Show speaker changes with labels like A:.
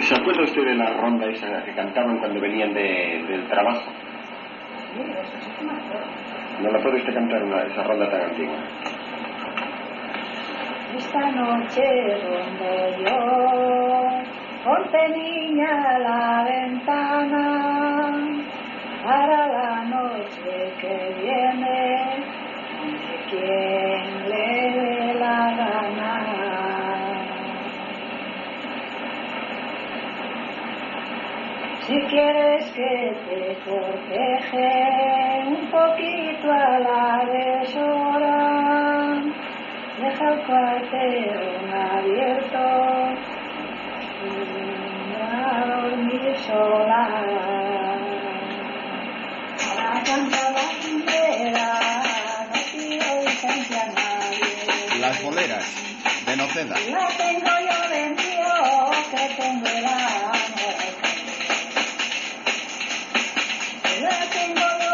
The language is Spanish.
A: ¿Se acuerda usted de la ronda esa que cantaban cuando venían del trabajo?
B: Sí, eso sí que me acuerdo.
A: ¿No la puede usted cantar esa ronda tan antigua?
B: Esta noche rondo yo, ponte niña a la ventana, para la noche que viene, de quien le dé la gana. Si quieres que te corteje un poquito a la deshora, deja el cuartel abierto a dormir sola. La canta la bandera, no pido licencia a nadie.
C: Las boleras de Noceda.
B: La tengo yo de mío, que tengo el amor. La tengo